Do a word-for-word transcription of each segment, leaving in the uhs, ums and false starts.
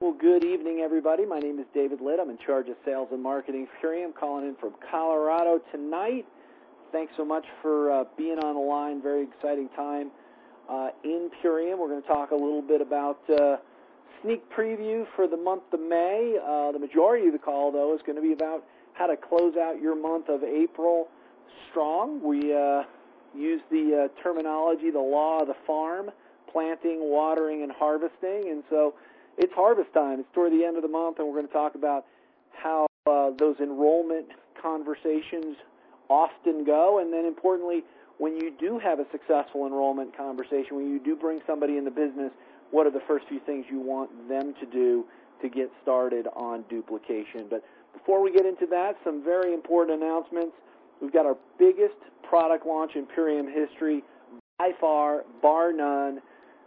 Well, good evening, everybody. My name is David Litt. I'm in charge of sales and marketing for Purium, calling in from Colorado tonight. Thanks so much for uh, being on the line. Very exciting time uh, in Purium. We're going to talk a little bit about uh, sneak preview for the month of May. Uh, the majority of the call, though, is going to be about how to close out your month of April strong. We uh, use the uh, terminology, the law of the farm, planting, watering, and harvesting. And so it's harvest time. It's toward the end of the month, and we're going to talk about how uh, those enrollment conversations often go, and then importantly, when you do have a successful enrollment conversation, when you do bring somebody in the business, what are the first few things you want them to do to get started on duplication? But before we get into that, some very important announcements. We've got our biggest product launch in Purium history, by far, bar none.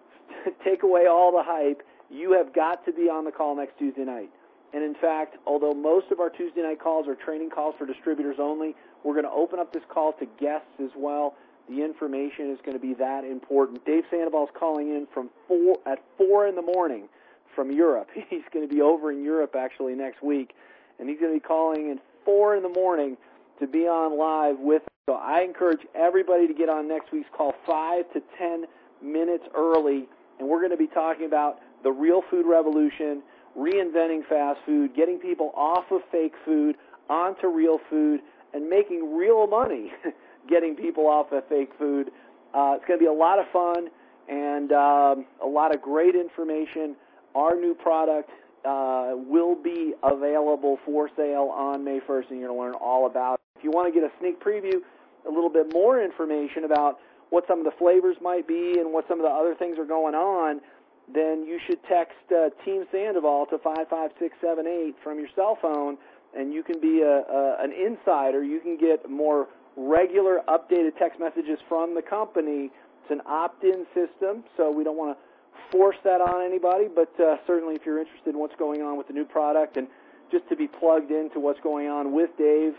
Take away all the hype. You have got to be on the call next Tuesday night. And in fact, although most of our Tuesday night calls are training calls for distributors only, we're going to open up this call to guests as well. The information is going to be that important. Dave Sandoval is calling in from four at four in the morning from Europe. He's going to be over in Europe actually next week, and he's going to be calling in four in the morning to be on live with us. So I encourage everybody to get on next week's call five to ten minutes early, and we're going to be talking about the real food revolution, reinventing fast food, getting people off of fake food onto real food, and making real money getting people off of fake food. Uh, it's going to be a lot of fun and um, a lot of great information. Our new product uh, will be available for sale on May first, and you're going to learn all about it. If you want to get a sneak preview, a little bit more information about what some of the flavors might be and what some of the other things are going on, then you should text uh, Team Sandoval to five five six seven eight from your cell phone, and you can be a, a, an insider. You can get more regular updated text messages from the company. It's an opt-in system, so we don't want to force that on anybody, but uh, certainly if you're interested in what's going on with the new product and just to be plugged into what's going on with Dave,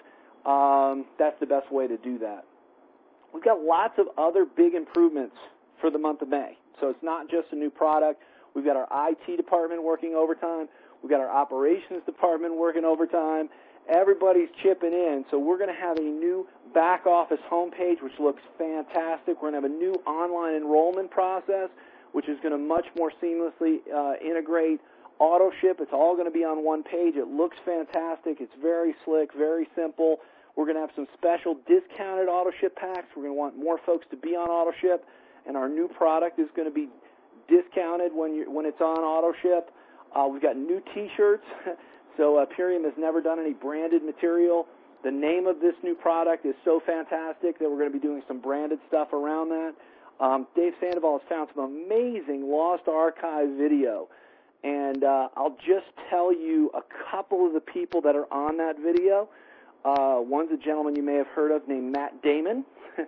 um, that's the best way to do that. We've got lots of other big improvements for the month of May. So it's not just a new product. We've got our I T department working overtime. We've got our operations department working overtime. Everybody's chipping in. So we're going to have a new back office homepage, which looks fantastic. We're going to have a new online enrollment process, which is going to much more seamlessly uh, integrate auto ship. It's all going to be on one page. It looks fantastic. It's very slick, very simple. We're going to have some special discounted auto ship packs. We're going to want more folks to be on auto ship. And our new product is going to be discounted when you when it's on auto ship. Uh, we've got new T-shirts. So uh, Purium has never done any branded material. The name of this new product is so fantastic that we're going to be doing some branded stuff around that. Um, Dave Sandoval has found some amazing lost archive video. And uh, I'll just tell you a couple of the people that are on that video. Uh, one's a gentleman you may have heard of named Matt Damon.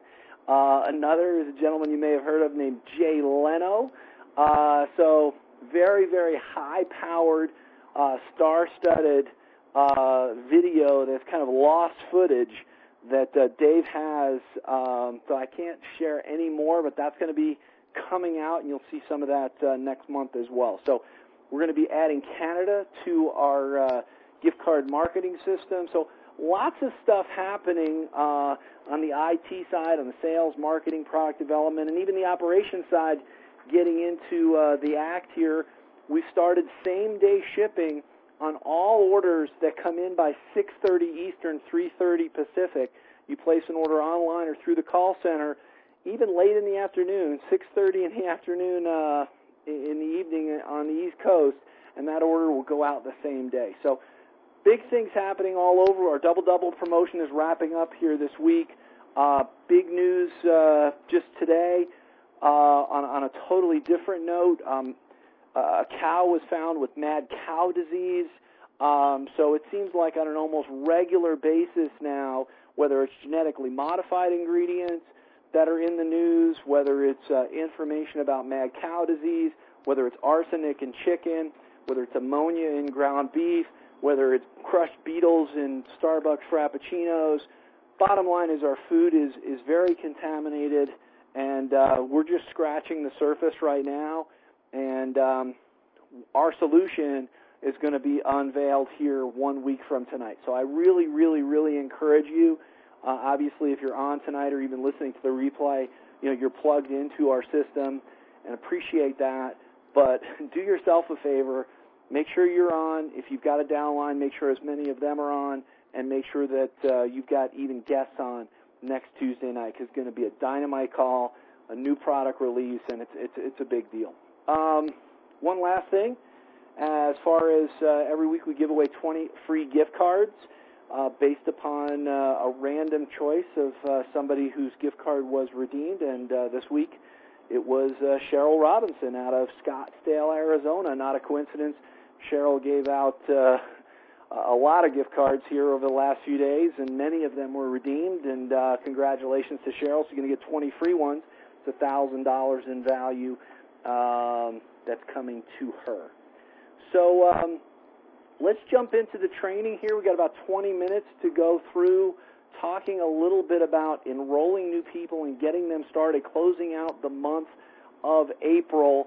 Uh, another is a gentleman you may have heard of named Jay Leno. Uh, so very, very high-powered, uh, star-studded uh, video that's kind of lost footage that uh, Dave has. Um, so I can't share any more, but that's going to be coming out, and you'll see some of that uh, next month as well. So we're going to be adding Canada to our uh, gift card marketing system. So lots of stuff happening uh, on the I T side, on the sales, marketing, product development, and even the operations side getting into uh, the act here. We started same-day shipping on all orders that come in by six thirty Eastern, three thirty Pacific. You place an order online or through the call center, even late in the afternoon, six thirty in the afternoon uh, in the evening on the East Coast, and that order will go out the same day. So big things happening all over. Our double-double promotion is wrapping up here this week. Uh, big news uh, just today uh, on, on a totally different note. Um, a cow was found with mad cow disease. Um, so it seems like on an almost regular basis now, whether it's genetically modified ingredients that are in the news, whether it's uh, information about mad cow disease, whether it's arsenic in chicken, whether it's ammonia in ground beef, whether it's crushed beetles in Starbucks Frappuccinos. Bottom line is our food is, is very contaminated, and uh, we're just scratching the surface right now. And um, our solution is going to be unveiled here one week from tonight. So I really, really, really encourage you. Uh, obviously, if you're on tonight or even listening to the replay, you know, you're plugged into our system, and appreciate that. But do yourself a favor. Make sure you're on. If you've got a downline, make sure as many of them are on, and make sure that uh, you've got even guests on next Tuesday night, because it's going to be a dynamite call, a new product release, and it's it's it's a big deal. Um, one last thing, as far as uh, every week we give away twenty free gift cards uh, based upon uh, a random choice of uh, somebody whose gift card was redeemed, and uh, this week it was uh, Cheryl Robinson out of Scottsdale, Arizona. Not a coincidence. Cheryl gave out uh, a lot of gift cards here over the last few days, and many of them were redeemed, and uh, congratulations to Cheryl. She's going to get twenty free ones. It's one thousand dollars in value um, that's coming to her. So um, let's jump into the training here. We've got about twenty minutes to go through talking a little bit about enrolling new people and getting them started, closing out the month of April.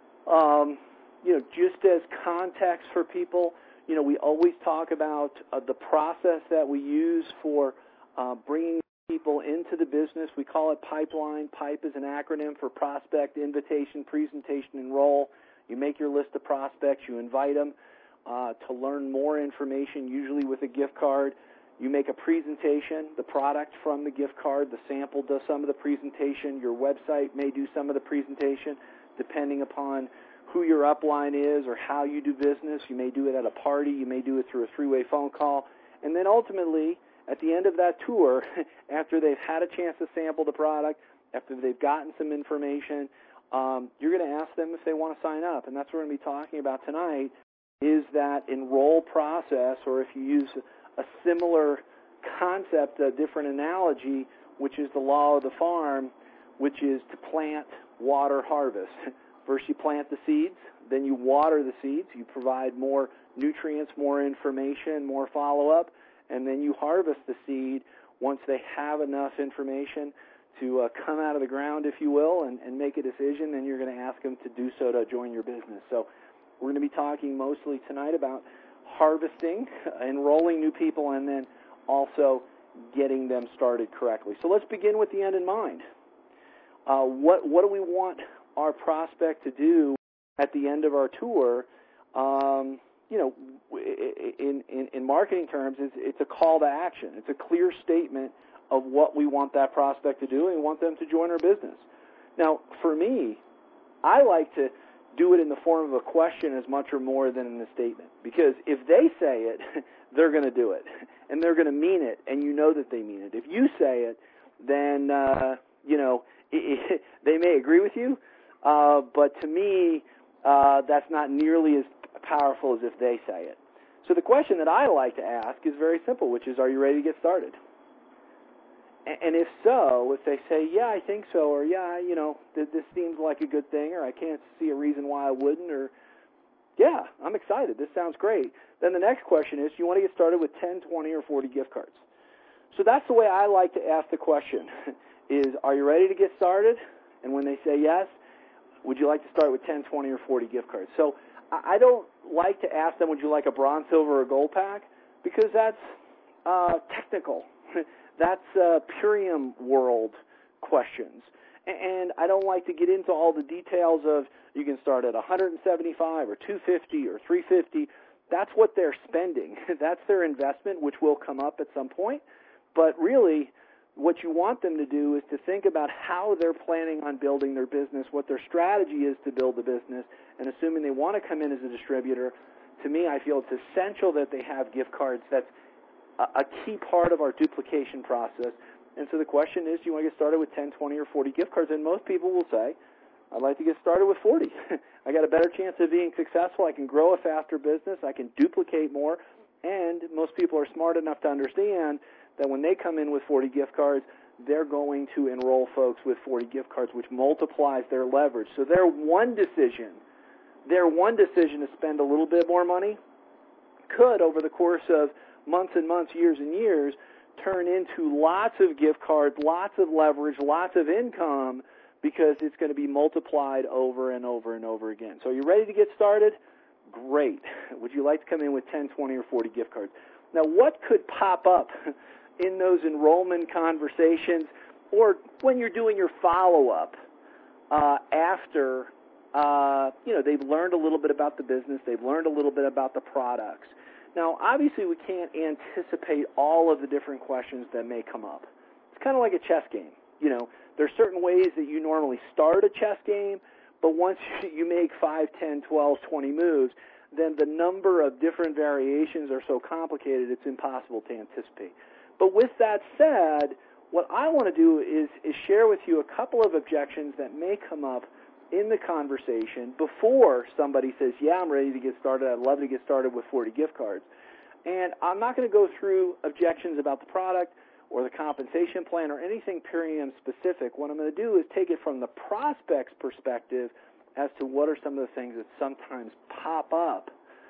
Um, you know, just as context for people, you know, we always talk about uh, the process that we use for uh, bringing people into the business. We call it pipeline. PIPE is an acronym for prospect, invitation, presentation, enroll. You make your list of prospects. You invite them uh, to learn more information, usually with a gift card. You make a presentation, the product from the gift card. The sample does some of the presentation. Your website may do some of the presentation, depending upon who your upline is or how you do business. You may do it at a party. You may do it through a three-way phone call. And then ultimately, at the end of that tour, after they've had a chance to sample the product, after they've gotten some information, um, you're going to ask them if they want to sign up. And that's what we're going to be talking about tonight, is that enroll process, or if you use a similar concept, a different analogy, which is the law of the farm, which is to plant, water, harvest. First you plant the seeds, then you water the seeds, you provide more nutrients, more information, more follow-up, and then you harvest the seed once they have enough information to uh, come out of the ground, if you will, and, and make a decision. Then you're going to ask them to do so to join your business. So we're going to be talking mostly tonight about harvesting, enrolling new people, and then also getting them started correctly. So let's begin with the end in mind. Uh, what, what do we want our prospect to do at the end of our tour? Um, you know, in, in, in marketing terms, it's, it's a call to action. It's a clear statement of what we want that prospect to do, and we want them to join our business. Now, for me, I like to do it in the form of a question as much or more than in a statement, because if they say it, they're going to do it, and they're going to mean it, and you know that they mean it. If you say it, then, uh, you know, it, it, they may agree with you, uh, but to me, uh, that's not nearly as powerful as if they say it. So the question that I like to ask is very simple, which is, are you ready to get started? And if so, if they say, yeah, I think so, or yeah, you know, th- this seems like a good thing, or I can't see a reason why I wouldn't, or yeah, I'm excited, this sounds great, then the next question is, do you want to get started with ten, twenty, or forty gift cards? So that's the way I like to ask the question, is, are you ready to get started? And when they say yes, would you like to start with ten, twenty, or forty gift cards? So I don't like to ask them, would you like a bronze, silver, or gold pack? Because that's uh, technical. That's uh, Purium world questions. And I don't like to get into all the details of you can start at one hundred seventy-five or two hundred fifty or three hundred fifty. That's what they're spending. That's their investment, which will come up at some point. But really, what you want them to do is to think about how they're planning on building their business, what their strategy is to build the business, and assuming they want to come in as a distributor, to me, I feel it's essential that they have gift cards. That's a key part of our duplication process. And so the question is, do you want to get started with ten, twenty, or forty gift cards? And most people will say, I'd like to get started with forty. I got a better chance of being successful. I can grow a faster business. I can duplicate more. And most people are smart enough to understand that when they come in with forty gift cards, they're going to enroll folks with forty gift cards, which multiplies their leverage. So their one decision, their one decision to spend a little bit more money could, over the course of months and months, years and years, turn into lots of gift cards, lots of leverage, lots of income, because it's going to be multiplied over and over and over again. So are you ready to get started? Great. Would you like to come in with ten, twenty, or forty gift cards? Now, what could pop up in those enrollment conversations or when you're doing your follow-up uh, after, uh, you know, they've learned a little bit about the business, they've learned a little bit about the products. Now, obviously, we can't anticipate all of the different questions that may come up. It's kind of like a chess game. You know, there's certain ways that you normally start a chess game, but once you make five, ten, twelve, twenty moves, then the number of different variations are so complicated it's impossible to anticipate. But with that said, what I want to do is, is share with you a couple of objections that may come up in the conversation before somebody says, yeah, I'm ready to get started. I'd love to get started with forty gift cards. And I'm not going to go through objections about the product or the compensation plan or anything Purium specific. What I'm going to do is take it from the prospect's perspective as to what are some of the things that sometimes pop up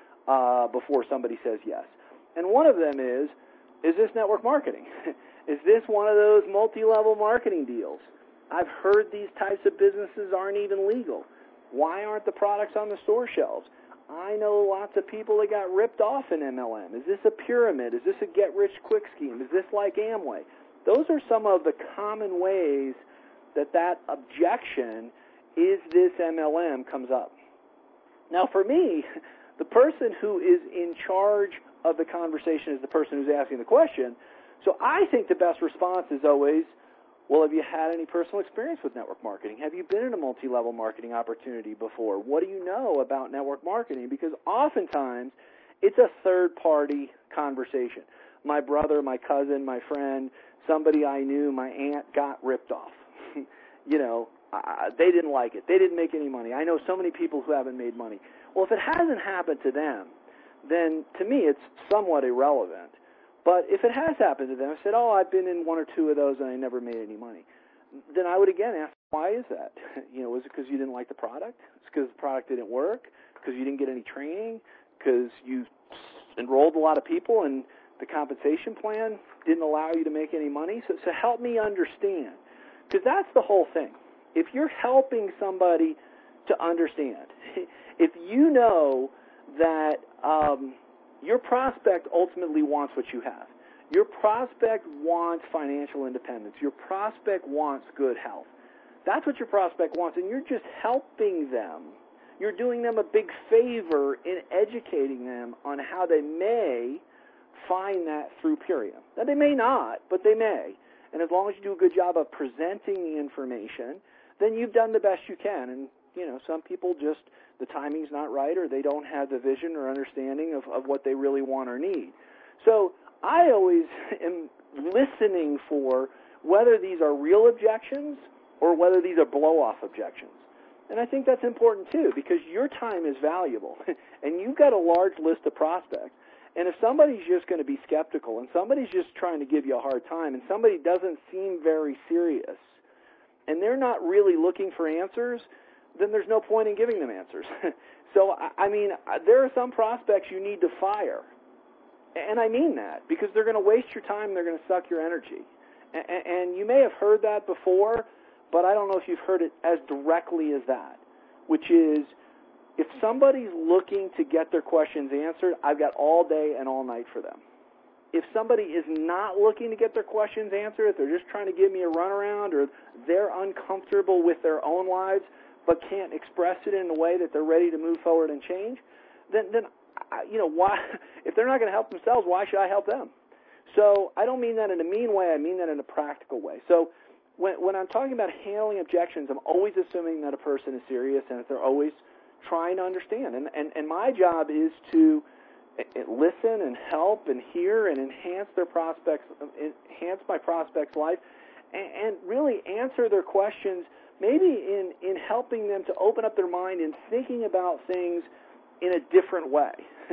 uh, before somebody says yes. And one of them is, is this network marketing? Is this one of those multi-level marketing deals? I've heard these types of businesses aren't even legal. Why aren't the products on the store shelves? I know lots of people that got ripped off in M L M. Is this a pyramid? Is this a get-rich-quick scheme? Is this like Amway? Those are some of the common ways that that objection, is this M L M, comes up. Now, for me, the person who is in charge of the conversation is the person who's asking the question. So I think the best response is always, well, have you had any personal experience with network marketing? Have you been in a multi-level marketing opportunity before? What do you know about network marketing? Because oftentimes it's a third-party conversation. My brother, my cousin, my friend, somebody I knew, my aunt got ripped off. you know, uh, they didn't like it. They didn't make any money. I know so many people who haven't made money. Well, if it hasn't happened to them, then to me it's somewhat irrelevant. But if it has happened to them, I said, oh, I've been in one or two of those and I never made any money, then I would again ask, why is that? You know, was it because you didn't like the product? It's because the product didn't work? Because you didn't get any training? Because you enrolled a lot of people and the compensation plan didn't allow you to make any money? So, so help me understand, because that's the whole thing. If you're helping somebody to understand, if you know that um, your prospect ultimately wants what you have. Your prospect wants financial independence. Your prospect wants good health. That's what your prospect wants, and you're just helping them. You're doing them a big favor in educating them on how they may find that through Purium. Now, they may not, but they may. And as long as you do a good job of presenting the information, then you've done the best you can. And, you know, some people just, the timing's not right, or they don't have the vision or understanding of, of what they really want or need. So I always am listening for whether these are real objections or whether these are blow-off objections. And I think that's important, too, because your time is valuable, and you've got a large list of prospects. And if somebody's just going to be skeptical and somebody's just trying to give you a hard time and somebody doesn't seem very serious and they're not really looking for answers, then there's no point in giving them answers. So, I mean, there are some prospects you need to fire. And I mean that, because they're going to waste your time, they're going to suck your energy. And you may have heard that before, but I don't know if you've heard it as directly as that, which is, if somebody's looking to get their questions answered, I've got all day and all night for them. If somebody is not looking to get their questions answered, if they're just trying to give me a runaround, or they're uncomfortable with their own lives but can't express it in a way that they're ready to move forward and change, then, then you know, why? If they're not going to help themselves, why should I help them? So I don't mean that in a mean way. I mean that in a practical way. So when, when I'm talking about handling objections, I'm always assuming that a person is serious and that they're always trying to understand. And, and, and my job is to listen and help and hear and enhance their prospects, enhance my prospects' life, and, and really answer their questions, maybe in, in helping them to open up their mind and thinking about things in a different way.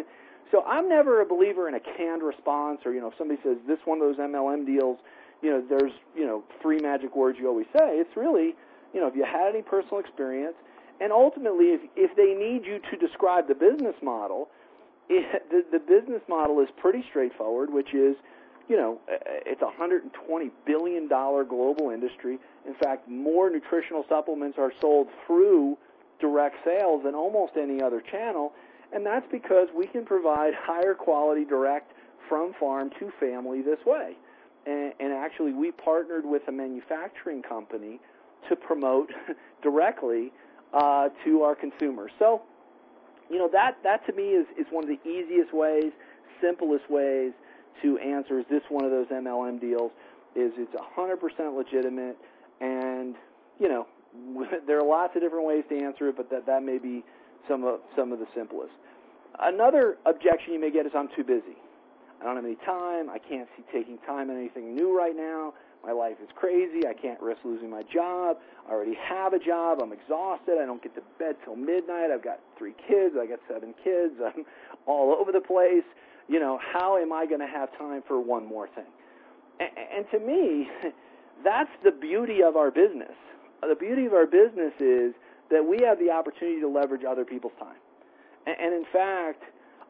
So I'm never a believer in a canned response, or, you know, if somebody says this one of those M L M deals, you know, there's, you know, three magic words you always say. It's really, you know, if you had any personal experience, and ultimately, if, if they need you to describe the business model, it, the, the business model is pretty straightforward, which is, you know, it's a one hundred twenty billion dollars global industry. In fact, more nutritional supplements are sold through direct sales than almost any other channel. And that's because we can provide higher quality direct from farm to family this way. And, and actually, we partnered with a manufacturing company to promote directly uh, to our consumers. So, you know, that, that to me is, is one of the easiest ways, simplest ways to answer, is this one of those M L M deals? Is it's one hundred percent legitimate, and, you know, there are lots of different ways to answer it, but that, that may be some of, some of the simplest. Another objection you may get is, I'm too busy. I don't have any time. I can't see taking time on anything new right now. My life is crazy. I can't risk losing my job. I already have a job. I'm exhausted. I don't get to bed till midnight. I've got three kids. I got seven kids. I'm all over the place. You know, how am I going to have time for one more thing? And, and to me, that's the beauty of our business. The beauty of our business is that we have the opportunity to leverage other people's time. And, and in fact,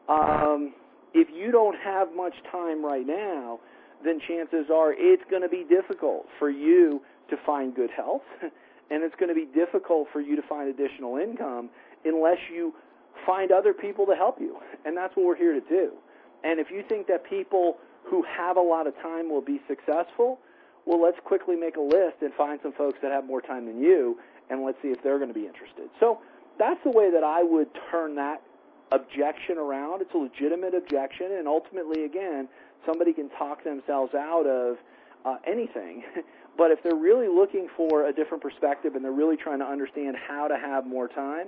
um, if you don't have much time right now, then chances are it's going to be difficult for you to find good health, and it's going to be difficult for you to find additional income unless you find other people to help you. And that's what we're here to do. And if you think that people who have a lot of time will be successful, well, let's quickly make a list and find some folks that have more time than you, and let's see if they're going to be interested. So that's the way that I would turn that objection around. It's a legitimate objection, and ultimately, again, somebody can talk themselves out of uh, anything. But if they're really looking for a different perspective and they're really trying to understand how to have more time,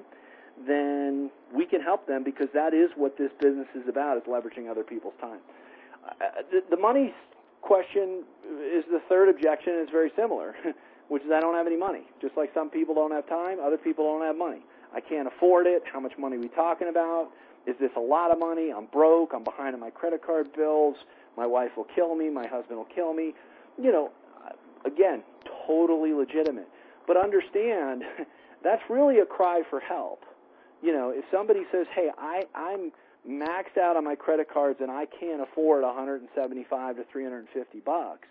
then we can help them, because that is what this business is about, is leveraging other people's time. Uh, the, the money question is the third objection. It's very similar, which is I don't have any money. Just like some people don't have time, other people don't have money. I can't afford it. How much money are we talking about? Is this a lot of money? I'm broke. I'm behind on my credit card bills. My wife will kill me. My husband will kill me. You know, again, totally legitimate. But understand, that's really a cry for help. You know, if somebody says, hey, I, I'm maxed out on my credit cards and I can't afford one hundred seventy-five to three hundred fifty bucks,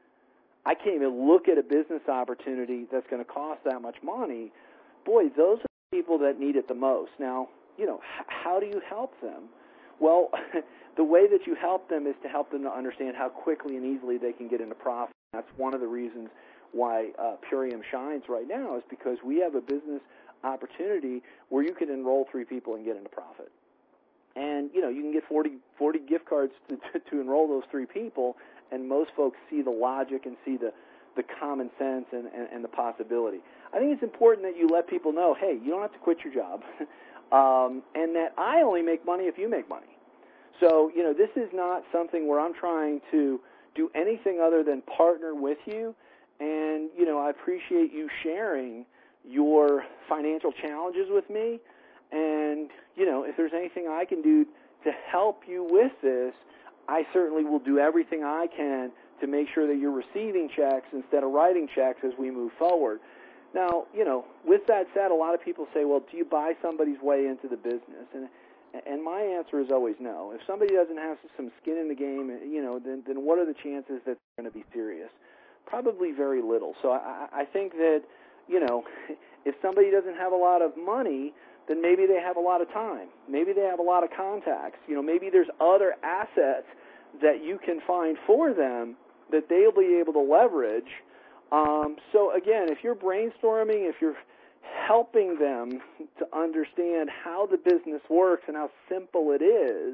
I can't even look at a business opportunity that's going to cost that much money, boy, those are the people that need it the most. Now, you know, h- how do you help them? Well, the way that you help them is to help them to understand how quickly and easily they can get into profit. That's one of the reasons why uh, Purium shines right now, is because we have a business opportunity where you can enroll three people and get into profit. And, you know, you can get forty, forty gift cards to, to, to enroll those three people, and most folks see the logic and see the, the common sense and, and, and the possibility. I think it's important that you let people know, hey, you don't have to quit your job, um, and that I only make money if you make money. So, you know, this is not something where I'm trying to do anything other than partner with you, and, you know, I appreciate you sharing your financial challenges with me, and, you know, if there's anything I can do to help you with this, I certainly will do everything I can to make sure that you're receiving checks instead of writing checks as we move forward. Now, you know, with that said, a lot of people say, well, do you buy somebody's way into the business? And and my answer is always no. If somebody doesn't have some skin in the game, you know, then, then what are the chances that they're going to be serious? Probably very little. So I, I think that, you know, if somebody doesn't have a lot of money, then maybe they have a lot of time. Maybe they have a lot of contacts. You know, maybe there's other assets that you can find for them that they'll be able to leverage. Um, so, again, if you're brainstorming, if you're helping them to understand how the business works and how simple it is,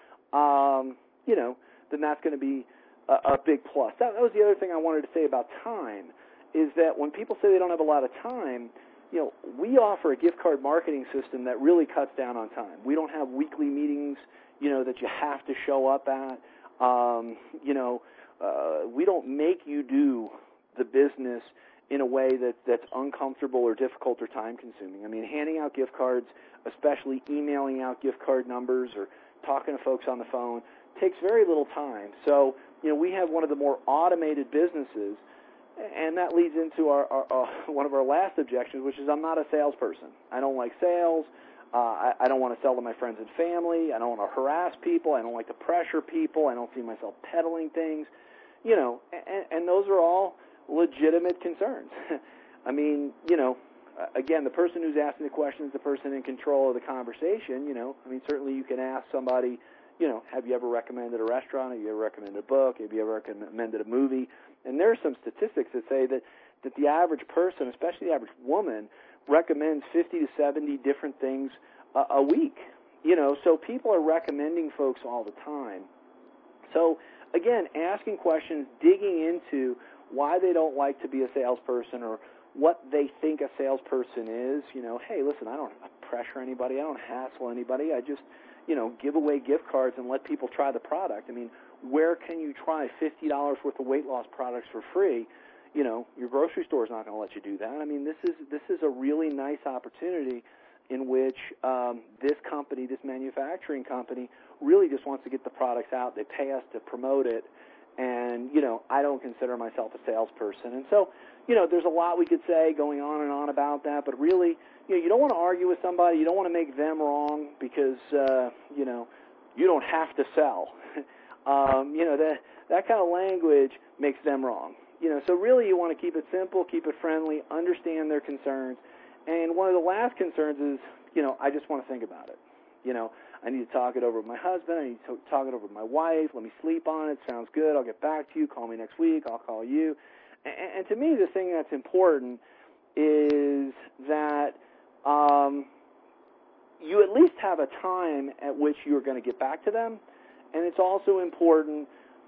um, you know, then that's going to be a, a big plus. That, that was the other thing I wanted to say about time, is that when people say they don't have a lot of time, you know, we offer a gift card marketing system that really cuts down on time. We don't have weekly meetings, you know, that you have to show up at. Um, you know, uh, we don't make you do the business in a way that, that's uncomfortable or difficult or time-consuming. I mean, handing out gift cards, especially emailing out gift card numbers or talking to folks on the phone, takes very little time. So, you know, we have one of the more automated businesses, and that leads into our, our uh, one of our last objections, which is I'm not a salesperson. I don't like sales. Uh, I, I don't want to sell to my friends and family. I don't want to harass people. I don't like to pressure people. I don't see myself peddling things. You know, and, and those are all legitimate concerns. I mean, you know, again, the person who's asking the question is the person in control of the conversation. You know, I mean, certainly you can ask somebody, you know, have you ever recommended a restaurant? Have you ever recommended a book? Have you ever recommended a movie? And there are some statistics that say that, that the average person, especially the average woman, recommends fifty to seventy different things a, a week. You know, so people are recommending folks all the time. So, again, asking questions, digging into why they don't like to be a salesperson or what they think a salesperson is. You know, hey, listen, I don't pressure anybody. I don't hassle anybody. I just, you know, give away gift cards and let people try the product. I mean, where can you try fifty dollars worth of weight loss products for free? You know, your grocery store is not going to let you do that. I mean, this is this is a really nice opportunity in which um, this company, this manufacturing company, really just wants to get the products out. They pay us to promote it. And, you know, I don't consider myself a salesperson. And so, you know, there's a lot we could say going on and on about that. But really, you know, you don't want to argue with somebody. You don't want to make them wrong because, uh, you know, you don't have to sell. um, you know, that, that kind of language makes them wrong. You know, so really you want to keep it simple, keep it friendly, understand their concerns. And one of the last concerns is, you know, I just want to think about it. You know, I need to talk it over with my husband. I need to talk it over with my wife. Let me sleep on it. Sounds good. I'll get back to you. Call me next week. I'll call you. And, and to me, the thing that's important is that um, you at least have a time at which you're going to get back to them. And it's also important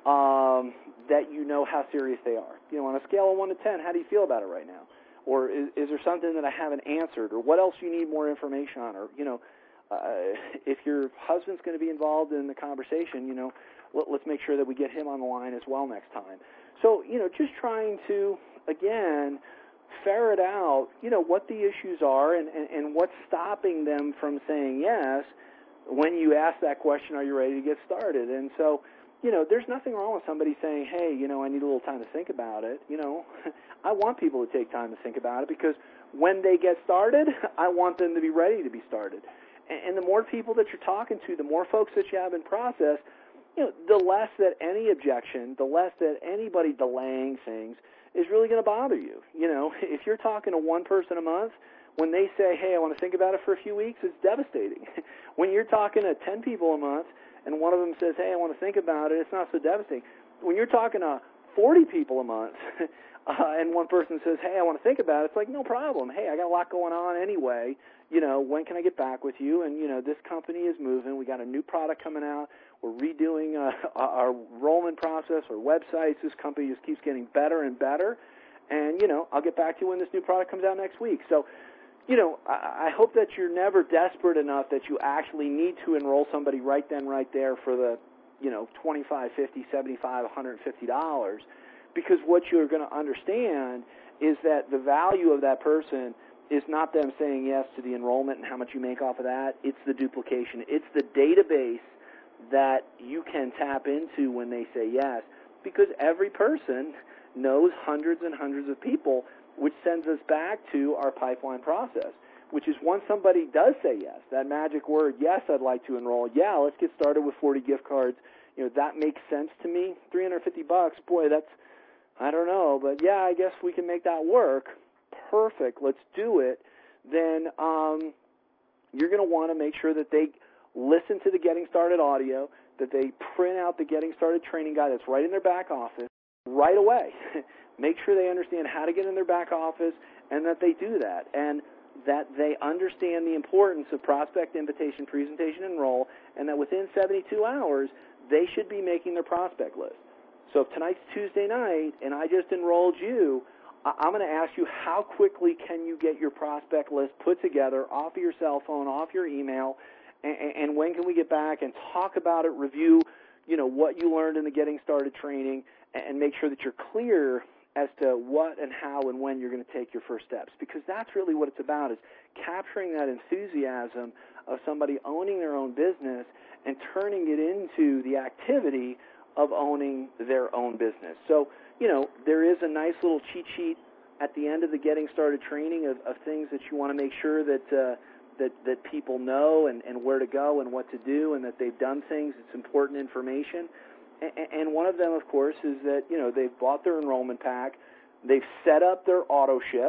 um, that you know how serious they are. You know, on a scale of one to ten, how do you feel about it right now? Or is, is there something that I haven't answered? Or what else you need more information on? Or, you know, Uh, if your husband's going to be involved in the conversation, you know, let, let's make sure that we get him on the line as well next time. So, you know, just trying to, again, ferret out, you know, what the issues are and, and, and what's stopping them from saying yes when you ask that question, are you ready to get started? And so, you know, there's nothing wrong with somebody saying, hey, you know, I need a little time to think about it. You know, I want people to take time to think about it because when they get started, I want them to be ready to be started. And the more people that you're talking to, the more folks that you have in process, you know, the less that any objection, the less that anybody delaying things is really going to bother you. You know, if you're talking to one person a month, when they say, hey, I want to think about it for a few weeks, it's devastating. When you're talking to ten people a month and one of them says, hey, I want to think about it, it's not so devastating. When you're talking to forty people a month uh, and one person says, hey, I want to think about it, it's like, no problem. Hey, I got a lot going on anyway. You know, when can I get back with you? And, you know, this company is moving. We got a new product coming out. We're redoing uh, our enrollment process, our websites. This company just keeps getting better and better. And, you know, I'll get back to you when this new product comes out next week. So, you know, I, I hope that you're never desperate enough that you actually need to enroll somebody right then, right there for the, you know, twenty-five, fifty, seventy-five, one hundred fifty dollars. Because what you're going to understand is that the value of that person is not them saying yes to the enrollment and how much you make off of that. It's the duplication. It's the database that you can tap into when they say yes, because every person knows hundreds and hundreds of people, which sends us back to our pipeline process, which is once somebody does say yes, that magic word, yes, I'd like to enroll, yeah, let's get started with forty gift cards. You know, that makes sense to me. three hundred fifty bucks, boy, that's, I don't know, but yeah, I guess we can make that work. Perfect, let's do it. Then um, you're going to want to make sure that they listen to the Getting Started audio, that they print out the Getting Started training guide that's right in their back office right away. Make sure they understand how to get in their back office and that they do that, and that they understand the importance of prospect, invitation, presentation, enroll, and that within seventy-two hours, they should be making their prospect list. So if tonight's Tuesday night and I just enrolled you, I'm going to ask you how quickly can you get your prospect list put together off of your cell phone, off your email, and, and when can we get back and talk about it, review, you know, what you learned in the Getting Started training, and make sure that you're clear as to what and how and when you're going to take your first steps, because that's really what it's about, is capturing that enthusiasm of somebody owning their own business and turning it into the activity of owning their own business. So, you know, there is a nice little cheat sheet at the end of the Getting Started training of, of things that you want to make sure that uh, that, that people know and, and where to go and what to do and that they've done things. It's important information. And, and one of them, of course, is that, you know, they've bought their enrollment pack, they've set up their auto ship,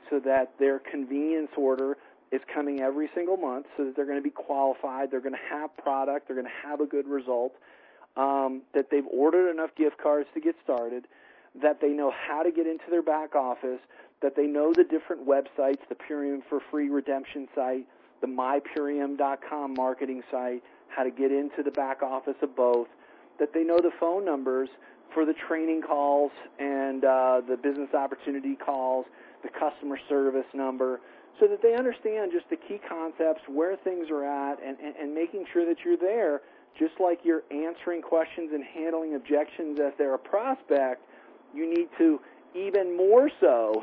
so that their convenience order is coming every single month, so that they're going to be qualified, they're going to have product, they're going to have a good result, um, that they've ordered enough gift cards to get started, that they know how to get into their back office, that they know the different websites, the Purium for Free redemption site, the my purium dot com marketing site, how to get into the back office of both, that they know the phone numbers for the training calls and uh, the business opportunity calls, the customer service number, so that they understand just the key concepts, where things are at, and, and, and making sure that you're there, just like you're answering questions and handling objections as they're a prospect. You need to even more so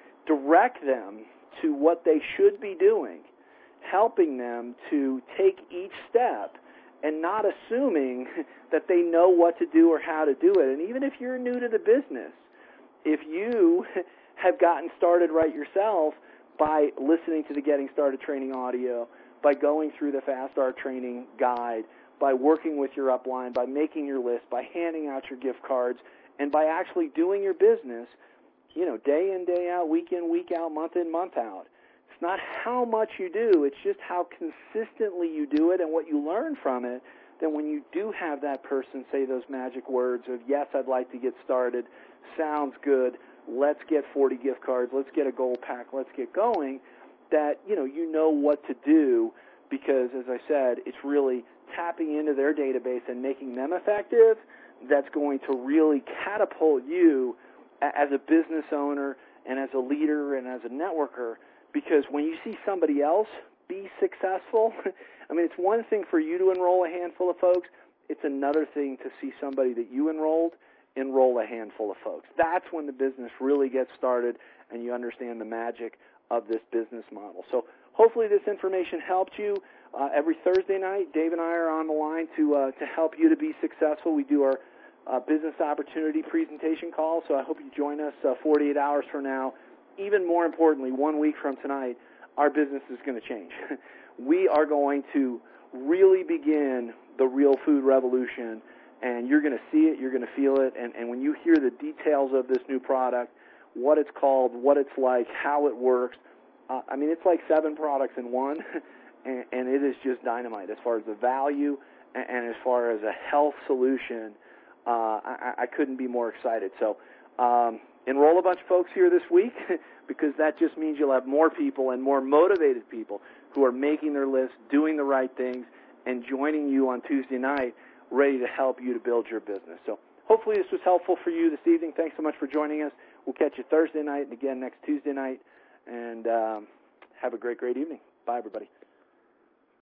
direct them to what they should be doing, helping them to take each step and not assuming that they know what to do or how to do it. And even if you're new to the business, if you have gotten started right yourself by listening to the Getting Started Training audio, by going through the Fast Start Training guide, by working with your upline, by making your list, by handing out your gift cards, and by actually doing your business, you know, day in, day out, week in, week out, month in, month out. It's not how much you do, it's just how consistently you do it and what you learn from it. Then when you do have that person say those magic words of, yes, I'd like to get started, sounds good, let's get forty gift cards, let's get a gold pack, let's get going, that, you know, you know what to do, because, as I said, it's really tapping into their database and making them effective that's going to really catapult you as a business owner and as a leader and as a networker. Because when you see somebody else be successful, I mean, it's one thing for you to enroll a handful of folks. It's another thing to see somebody that you enrolled enroll a handful of folks. That's when the business really gets started and you understand the magic of this business model. So hopefully this information helped you. Uh, every Thursday night, Dave and I are on the line to uh, to help you to be successful. We do our uh, business opportunity presentation call, so I hope you join us uh, forty-eight hours from now. Even more importantly, one week from tonight, our business is going to change. We are going to really begin the real food revolution, and you're going to see it, you're going to feel it, and, and when you hear the details of this new product, what it's called, what it's like, how it works, uh, I mean, it's like seven products in one, and, and it is just dynamite as far as the value and, and as far as a health solution. Uh, I, I couldn't be more excited. So um, enroll a bunch of folks here this week, because that just means you'll have more people and more motivated people who are making their list, doing the right things, and joining you on Tuesday night, ready to help you to build your business. So hopefully this was helpful for you this evening. Thanks so much for joining us. We'll catch you Thursday night and again next Tuesday night. And um, have a great, great evening. Bye, everybody.